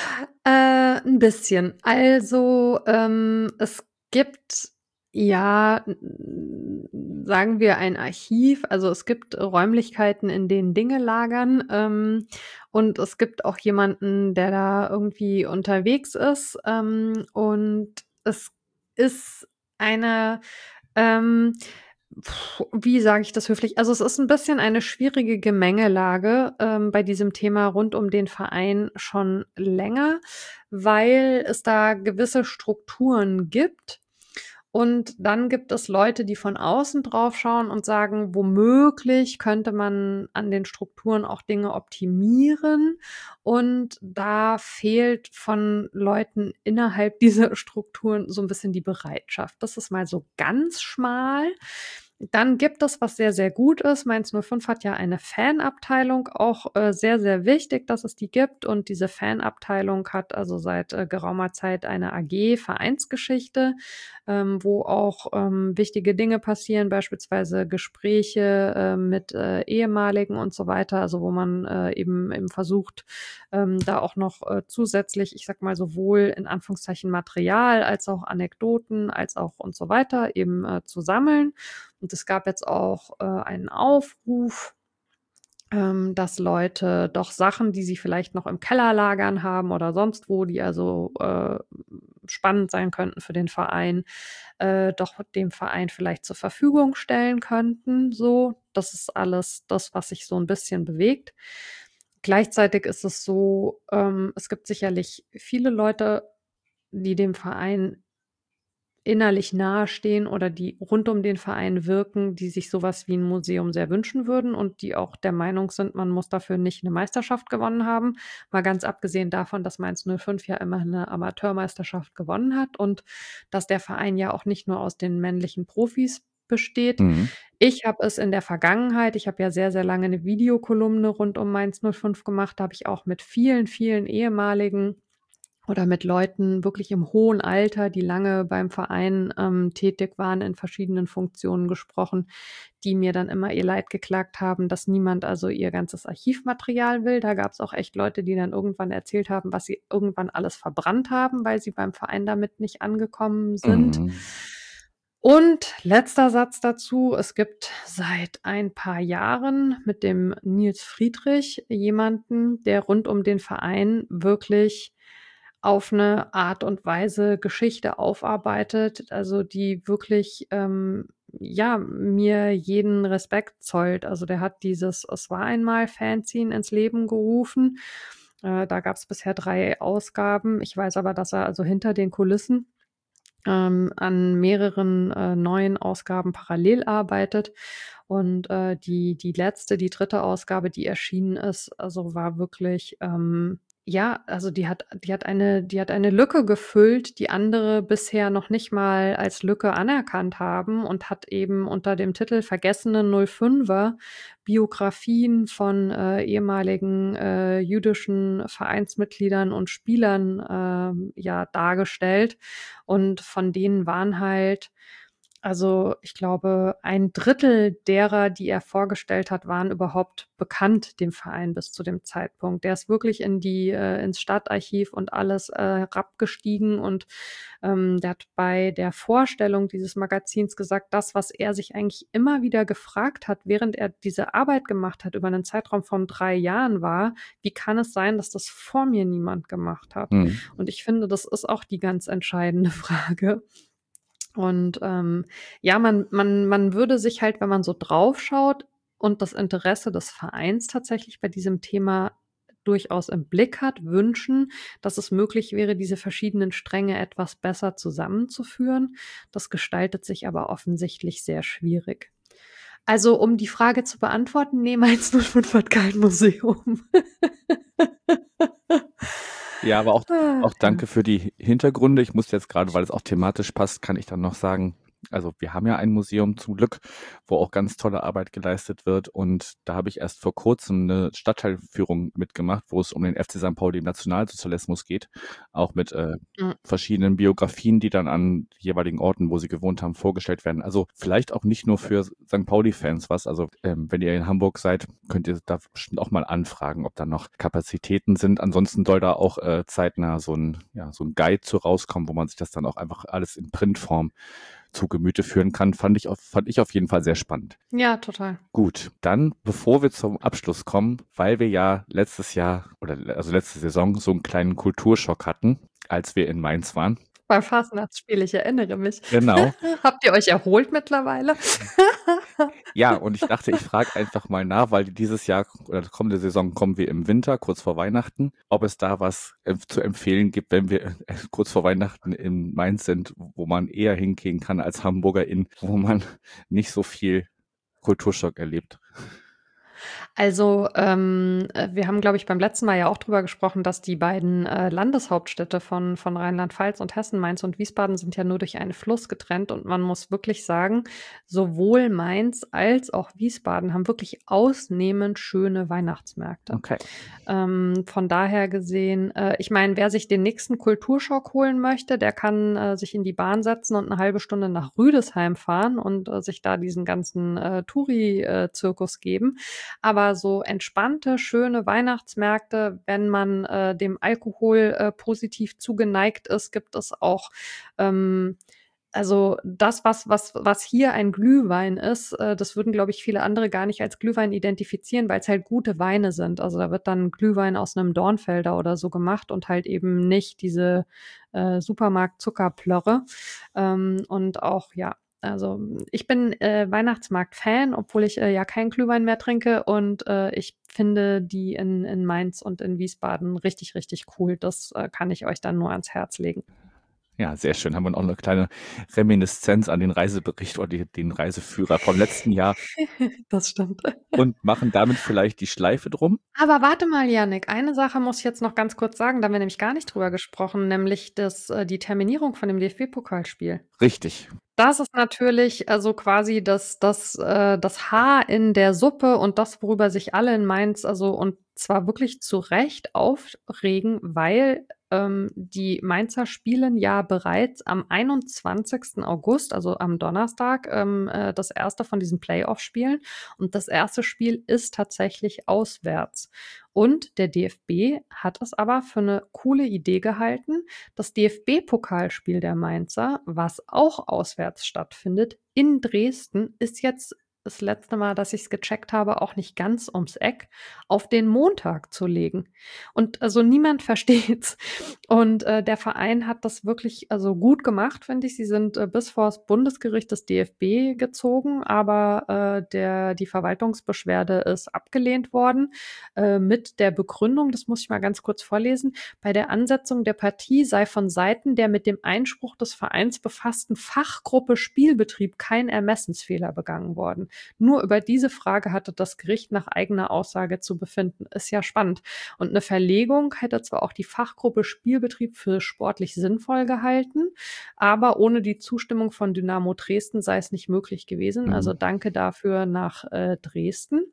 äh, 'n bisschen. Also, ähm, es gibt, ja, n sagen wir, ein Archiv. Also, es gibt Räumlichkeiten, in denen Dinge lagern, ähm, und es gibt auch jemanden, der da irgendwie unterwegs ist, ähm, und es ist eine, ähm Puh, wie sage ich das höflich? Also, es ist ein bisschen eine schwierige Gemengelage, ähm, bei diesem Thema rund um den Verein schon länger, weil es da gewisse Strukturen gibt Und dann gibt es Leute, die von außen drauf schauen und sagen, womöglich könnte man an den Strukturen auch Dinge optimieren. Und da fehlt von Leuten innerhalb dieser Strukturen so ein bisschen die Bereitschaft. Das ist mal so ganz schmal. Dann gibt es, was sehr, sehr gut ist. Mainz null fünf hat ja eine Fanabteilung, auch äh, sehr, sehr wichtig, dass es die gibt. Und diese Fanabteilung hat also seit äh, geraumer Zeit eine A G Vereinsgeschichte, ähm, wo auch ähm, wichtige Dinge passieren, beispielsweise Gespräche äh, mit äh, Ehemaligen und so weiter, also wo man äh, eben, eben versucht, ähm, da auch noch äh, zusätzlich, ich sag mal, sowohl in Anführungszeichen Material als auch Anekdoten als auch und so weiter eben äh, zu sammeln. Und es gab jetzt auch äh, einen Aufruf, ähm, dass Leute doch Sachen, die sie vielleicht noch im Keller lagern haben oder sonst wo, die also äh, spannend sein könnten für den Verein, äh, doch dem Verein vielleicht zur Verfügung stellen könnten. So, das ist alles das, was sich so ein bisschen bewegt. Gleichzeitig ist es so, ähm, es gibt sicherlich viele Leute, die dem Verein innerlich nahestehen oder die rund um den Verein wirken, die sich sowas wie ein Museum sehr wünschen würden und die auch der Meinung sind, man muss dafür nicht eine Meisterschaft gewonnen haben. Mal ganz abgesehen davon, dass Mainz null fünf ja immer eine Amateurmeisterschaft gewonnen hat und dass der Verein ja auch nicht nur aus den männlichen Profis besteht. Mhm. Ich habe es in der Vergangenheit, ich habe ja sehr, sehr lange eine Videokolumne rund um Mainz null fünf gemacht, da habe ich auch mit vielen, vielen ehemaligen oder mit Leuten wirklich im hohen Alter, die lange beim Verein ähm, tätig waren, in verschiedenen Funktionen gesprochen, die mir dann immer ihr Leid geklagt haben, dass niemand also ihr ganzes Archivmaterial will. Da gab es auch echt Leute, die dann irgendwann erzählt haben, was sie irgendwann alles verbrannt haben, weil sie beim Verein damit nicht angekommen sind. Mhm. Und letzter Satz dazu, es gibt seit ein paar Jahren mit dem Nils Friedrich jemanden, der rund um den Verein wirklich auf eine Art und Weise Geschichte aufarbeitet, also die wirklich, ähm, ja, mir jeden Respekt zollt. Also der hat dieses Es war einmal Fanzine ins Leben gerufen. Äh, da gab es bisher drei Ausgaben. Ich weiß aber, dass er also hinter den Kulissen ähm, an mehreren äh, neuen Ausgaben parallel arbeitet. Und äh, die, die letzte, die dritte Ausgabe, die erschienen ist, also war wirklich, ähm, ja, also die hat, die hat eine, die hat eine Lücke gefüllt, die andere bisher noch nicht mal als Lücke anerkannt haben und hat eben unter dem Titel Vergessene null fünfer Biografien von äh, ehemaligen äh, jüdischen Vereinsmitgliedern und Spielern äh, ja dargestellt. Und von denen waren halt, also ich glaube, ein Drittel derer, die er vorgestellt hat, waren überhaupt bekannt dem Verein bis zu dem Zeitpunkt. Der ist wirklich in die äh, ins Stadtarchiv und alles äh, herabgestiegen und ähm, der hat bei der Vorstellung dieses Magazins gesagt, das, was er sich eigentlich immer wieder gefragt hat, während er diese Arbeit gemacht hat, über einen Zeitraum von drei Jahren war, wie kann es sein, dass das vor mir niemand gemacht hat? Mhm. Und ich finde, das ist auch die ganz entscheidende Frage. Und ähm, ja, man, man, man würde sich halt, wenn man so draufschaut und das Interesse des Vereins tatsächlich bei diesem Thema durchaus im Blick hat, wünschen, dass es möglich wäre, diese verschiedenen Stränge etwas besser zusammenzuführen. Das gestaltet sich aber offensichtlich sehr schwierig. Also, um die Frage zu beantworten, nee, Mainz null fünf hat kein Museum. Ja, aber auch, Ah, auch danke für die Hintergründe. Ich muss jetzt gerade, weil es auch thematisch passt, kann ich dann noch sagen, also wir haben ja ein Museum zum Glück, wo auch ganz tolle Arbeit geleistet wird. Und da habe ich erst vor kurzem eine Stadtteilführung mitgemacht, wo es um den F C Sankt Pauli im Nationalsozialismus geht. Auch mit äh, ja. verschiedenen Biografien, die dann an jeweiligen Orten, wo sie gewohnt haben, vorgestellt werden. Also vielleicht auch nicht nur für Sankt Pauli-Fans was. Also ähm, wenn ihr in Hamburg seid, könnt ihr da bestimmt auch mal anfragen, ob da noch Kapazitäten sind. Ansonsten soll da auch äh, zeitnah so ein, ja, so ein Guide zu rauskommen, wo man sich das dann auch einfach alles in Printform zu Gemüte führen kann, fand ich, auf, fand ich auf jeden Fall sehr spannend. Ja, total. Gut, dann, bevor wir zum Abschluss kommen, weil wir ja letztes Jahr oder also letzte Saison so einen kleinen Kulturschock hatten, als wir in Mainz waren, Beim Fastnachtsspiel, ich erinnere mich. Genau. Habt ihr euch erholt mittlerweile? Ja, und ich dachte, ich frage einfach mal nach, weil dieses Jahr oder kommende Saison kommen wir im Winter, kurz vor Weihnachten, ob es da was äh, zu empfehlen gibt, wenn wir äh, kurz vor Weihnachten in Mainz sind, wo man eher hingehen kann als Hamburger Inn, wo man nicht so viel Kulturschock erlebt. Also, ähm, äh, wir haben, glaube ich, beim letzten Mal ja auch drüber gesprochen, dass die beiden äh, Landeshauptstädte von, von Rheinland-Pfalz und Hessen, Mainz und Wiesbaden, sind ja nur durch einen Fluss getrennt. Und man muss wirklich sagen, sowohl Mainz als auch Wiesbaden haben wirklich ausnehmend schöne Weihnachtsmärkte. Okay. Ähm, von daher gesehen, äh, ich meine, wer sich den nächsten Kulturschock holen möchte, der kann äh, sich in die Bahn setzen und eine halbe Stunde nach Rüdesheim fahren und äh, sich da diesen ganzen äh, Touri-Zirkus geben. Aber so entspannte, schöne Weihnachtsmärkte, wenn man äh, dem Alkohol äh, positiv zugeneigt ist, gibt es auch ähm, also das, was, was, was hier ein Glühwein ist, äh, das würden, glaube ich, viele andere gar nicht als Glühwein identifizieren, weil es halt gute Weine sind. Also da wird dann Glühwein aus einem Dornfelder oder so gemacht und halt eben nicht diese äh, Supermarkt-Zuckerplörre. Ähm, und auch, ja, also ich bin äh, Weihnachtsmarkt-Fan, obwohl ich äh, ja keinen Glühwein mehr trinke. Und äh, ich finde die in, in Mainz und in Wiesbaden richtig, richtig cool. Das äh, kann ich euch dann nur ans Herz legen. Ja, sehr schön. Haben wir noch eine kleine Reminiszenz an den Reisebericht oder die, den Reiseführer vom letzten Jahr Das stimmt. und machen damit vielleicht die Schleife drum. Aber warte mal, Jannik, eine Sache muss ich jetzt noch ganz kurz sagen, da haben wir nämlich gar nicht drüber gesprochen, nämlich das, äh, die Terminierung von dem D F B-Pokalspiel. Richtig. Das ist natürlich also quasi das, das, äh, das Haar in der Suppe und das, worüber sich alle in Mainz, also und zwar wirklich zu Recht aufregen, weil ähm, die Mainzer spielen ja bereits am einundzwanzigsten August, also am Donnerstag, ähm, äh, das erste von diesen Playoff-Spielen. Und das erste Spiel ist tatsächlich auswärts. Und der D F B hat es aber für eine coole Idee gehalten, das D F B-Pokalspiel der Mainzer, was auch auswärts stattfindet, in Dresden, ist jetzt das letzte Mal, dass ich es gecheckt habe, auch nicht ganz ums Eck, auf den Montag zu legen. Und also niemand versteht's. Und äh, der Verein hat das wirklich also gut gemacht, finde ich. Sie sind äh, bis vor das Bundesgericht des D F B gezogen, aber äh, der, die Verwaltungsbeschwerde ist abgelehnt worden äh, mit der Begründung, das muss ich mal ganz kurz vorlesen, bei der Ansetzung der Partie sei von Seiten der mit dem Einspruch des Vereins befassten Fachgruppe Spielbetrieb kein Ermessensfehler begangen worden. Nur über diese Frage hatte das Gericht nach eigener Aussage zu befinden. Ist ja spannend. Und eine Verlegung hätte zwar auch die Fachgruppe Spielbetrieb für sportlich sinnvoll gehalten, aber ohne die Zustimmung von Dynamo Dresden sei es nicht möglich gewesen. Mhm. Also danke dafür nach äh, Dresden.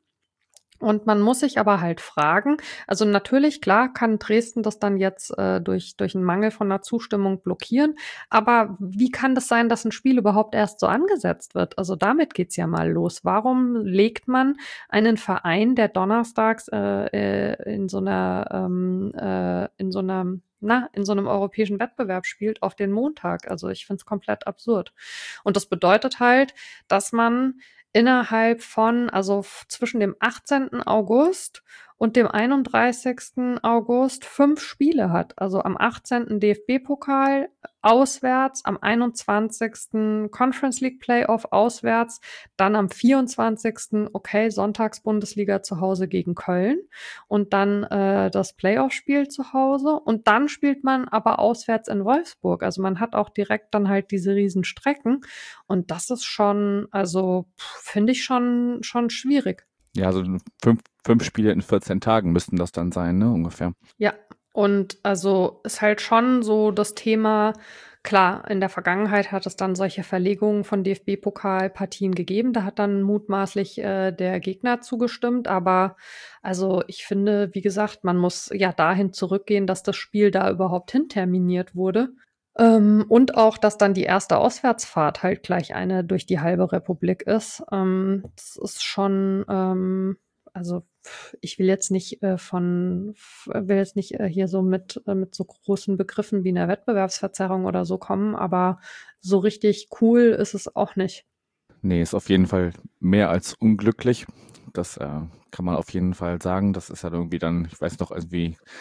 Und man muss sich aber halt fragen, also natürlich, klar, kann Dresden das dann jetzt äh, durch, durch einen Mangel von einer Zustimmung blockieren, aber wie kann das sein, dass ein Spiel überhaupt erst so angesetzt wird? Also damit geht's ja mal los. Warum legt man einen Verein, der donnerstags äh, äh, in so einer, ähm, äh, in so einer na, in so einem europäischen Wettbewerb spielt, auf den Montag? Also ich finde es komplett absurd. Und das bedeutet halt, dass man innerhalb von, also f- zwischen dem achtzehnten August und dem einunddreißigsten August fünf Spiele hat. Also am achtzehnten D F B-Pokal auswärts, am einundzwanzigsten Conference League Playoff auswärts, dann am vierundzwanzigsten okay, Sonntags-Bundesliga zu Hause gegen Köln und dann äh, das Playoff-Spiel zu Hause und dann spielt man aber auswärts in Wolfsburg. Also man hat auch direkt dann halt diese riesen Strecken und das ist schon, also pff, finde ich schon, schon schwierig. Ja, also fünf, fünf Spiele in vierzehn Tagen müssten das dann sein, ne, ungefähr. Ja, und also ist halt schon so das Thema, klar, in der Vergangenheit hat es dann solche Verlegungen von D F B-Pokalpartien gegeben. Da hat dann mutmaßlich äh, der Gegner zugestimmt. Aber also ich finde, wie gesagt, man muss ja dahin zurückgehen, dass das Spiel da überhaupt hinterminiert wurde. Ähm, und auch, dass dann die erste Auswärtsfahrt halt gleich eine durch die halbe Republik ist. Ähm, das ist schon, ähm, also pf, ich will jetzt nicht äh, von, f- will jetzt nicht äh, hier so mit, äh, mit so großen Begriffen wie einer Wettbewerbsverzerrung oder so kommen, aber so richtig cool ist es auch nicht. Nee, ist auf jeden Fall mehr als unglücklich. Das äh, kann man auf jeden Fall sagen. Das ist ja irgendwie dann, ich weiß noch, irgendwie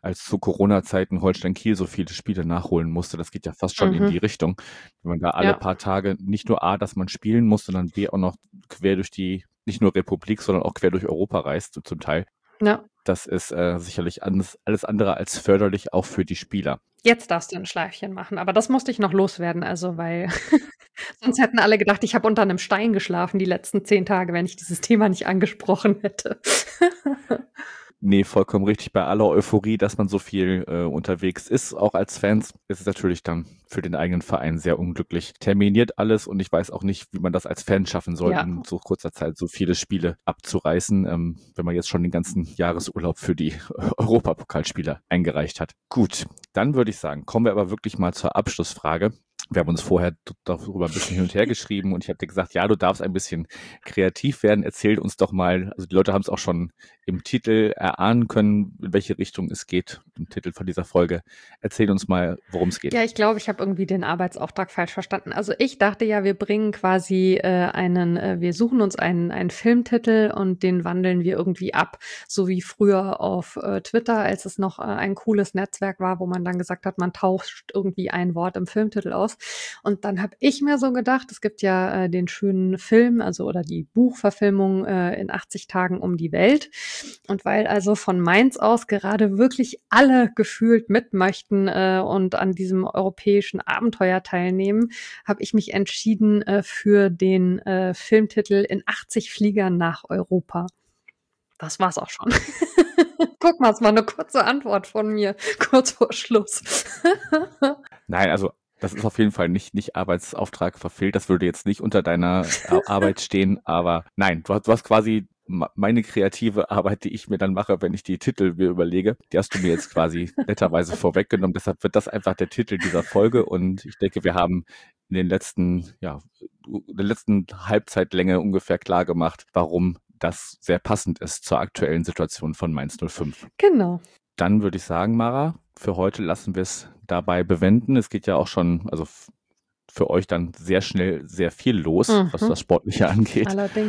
als zu Corona-Zeiten Holstein Kiel so viele Spiele nachholen musste. Das geht ja fast schon in Mhm. die Richtung. Wenn man da alle Ja. paar Tage nicht nur A, dass man spielen muss, sondern B auch noch quer durch die, nicht nur Republik, sondern auch quer durch Europa reist zum Teil. Ja. Das ist äh, sicherlich alles, alles andere als förderlich, auch für die Spieler. Jetzt darfst du ein Schleifchen machen, aber das musste ich noch loswerden, also weil sonst hätten alle gedacht, ich habe unter einem Stein geschlafen die letzten zehn Tage, wenn ich dieses Thema nicht angesprochen hätte. Nee, vollkommen richtig. Bei aller Euphorie, dass man so viel äh, unterwegs ist, auch als Fans, ist es natürlich dann für den eigenen Verein sehr unglücklich. Terminiert alles und ich weiß auch nicht, wie man das als Fan schaffen soll, Ja. in so kurzer Zeit so viele Spiele abzureißen, ähm, wenn man jetzt schon den ganzen Jahresurlaub für die Europapokalspiele eingereicht hat. Gut, dann würde ich sagen, kommen wir aber wirklich mal zur Abschlussfrage. Wir haben uns vorher d- darüber ein bisschen hin und her geschrieben und ich habe dir gesagt, ja, du darfst ein bisschen kreativ werden. Erzähl uns doch mal, also die Leute haben es auch schon im Titel erahnen können, in welche Richtung es geht, im Titel von dieser Folge. Erzähl uns mal, worum es geht. Ja, ich glaube, ich habe irgendwie den Arbeitsauftrag falsch verstanden. Also ich dachte ja, wir bringen quasi äh, einen, äh, wir suchen uns einen, einen Filmtitel und den wandeln wir irgendwie ab, so wie früher auf äh, Twitter, als es noch äh, ein cooles Netzwerk war, wo man dann gesagt hat, man tauscht irgendwie ein Wort im Filmtitel aus. Und dann habe ich mir so gedacht, es gibt ja äh, den schönen Film, also oder die Buchverfilmung äh, in achtzig Tagen um die Welt. Und weil also von Mainz aus gerade wirklich alle gefühlt mit möchten äh, und an diesem europäischen Abenteuer teilnehmen, habe ich mich entschieden äh, für den äh, Filmtitel In achtzig Fliegern nach Europa. Das war's auch schon. Guck mal, es war eine kurze Antwort von mir, kurz vor Schluss. Nein, also das ist auf jeden Fall nicht, nicht Arbeitsauftrag verfehlt. Das würde jetzt nicht unter deiner Ar- Arbeit stehen, aber nein, du hast, du hast quasi ma- meine kreative Arbeit, die ich mir dann mache, wenn ich die Titel mir überlege, die hast du mir jetzt quasi netterweise vorweggenommen. Deshalb wird das einfach der Titel dieser Folge und ich denke, wir haben in den letzten, ja, in der letzten Halbzeitlänge ungefähr klar gemacht, warum das sehr passend ist zur aktuellen Situation von Mainz null fünf. Genau. Dann würde ich sagen, Mara, für heute lassen wir es dabei bewenden. Es geht ja auch schon, also f- für euch dann sehr schnell sehr viel los, Mhm. was das Sportliche angeht. Allerdings.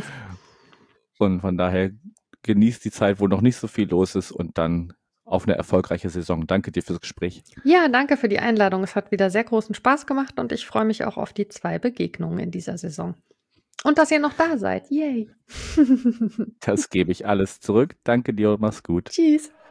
Und von daher genießt die Zeit, wo noch nicht so viel los ist und dann auf eine erfolgreiche Saison. Danke dir fürs Gespräch. Ja, danke für die Einladung. Es hat wieder sehr großen Spaß gemacht und ich freue mich auch auf die zwei Begegnungen in dieser Saison. Und dass ihr noch da seid. Yay. Das gebe ich alles zurück. Danke dir und mach's gut. Tschüss.